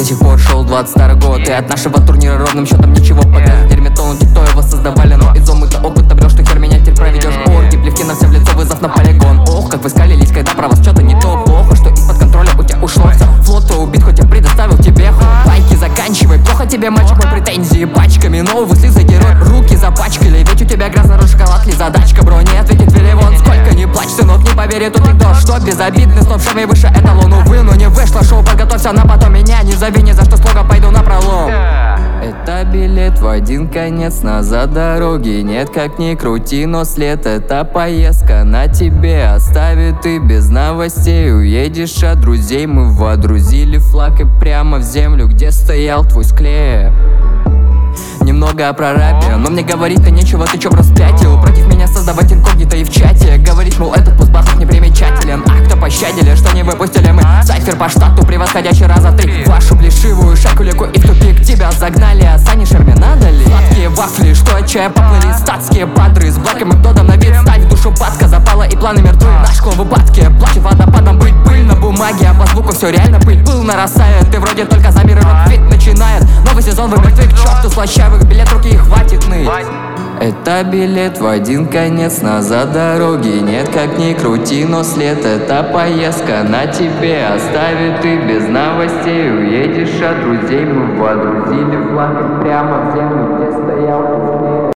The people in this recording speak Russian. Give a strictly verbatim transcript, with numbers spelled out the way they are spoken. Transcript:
сих пор шел двадцать второй год, и от нашего турнира ровным счетом ничего. Пока в дерьме тонут те, кто его создавали, но из омыта опыта врешь, что хер меня теперь проведешь. Орги, плевки на все в лицо, вызов на полигон. Ох, как вы скалились, когда про вас что-то не то. Плохо, что из-под контроля у тебя ушло все. Флот то убит, хоть я предоставил тебе ход. Байки заканчивай, плохо тебе, мальчик, мой претензии пачками. Новый слиза герой, руки запачкали, ведь у тебя грязный шоколад ли задачка, бро, не ответит Вилливон. Сколько не плачь, сынок, не поверит тут никто, что безобидный сноп шами выше эталон. Увы, но не вышло шоу, подготовься на потом меня. Не зови ни за что, слога пойду на пролом. Это билет в один конец, назад дороги нет, как ни крути, но след эта поездка на тебе оставит, и без новостей уедешь от друзей. Мы водрузили флаг и прямо в землю, где стоял твой склеп. Немного о прорабе, но мне говорить-то нечего, ты чё распятил? Против меня создавать инкогнито и в чате говорить, мол, этот пустбахов непримечателен. А кто пощадили, что не выпустили мы сайфер по штату, превосходящий раза три вашу плешивую шайку-леку, и в тупик тебя загнали, а Сани Шерме надо ли? Сладкие вафли, что от чая поплыли, статские падры с Блэком и Додом на вид, стать в душу падка запала и планы мертвы. Наш клон в упадке, плачет водопадом быть, пыль на бумаге, а по звуку все реально пыль. Пыл нарастает, ты вроде только замер, и рок-фит начинает. Новый сезон, вы мертвы, к черту слащавых, билет руки и хватит ныть. Это билет в один конец, назад дороги нет, как ни крути, но след эта поездка на тебе оставит, и без новостей уедешь от друзей. Мы водрузили флаг прямо в землю, где стоял.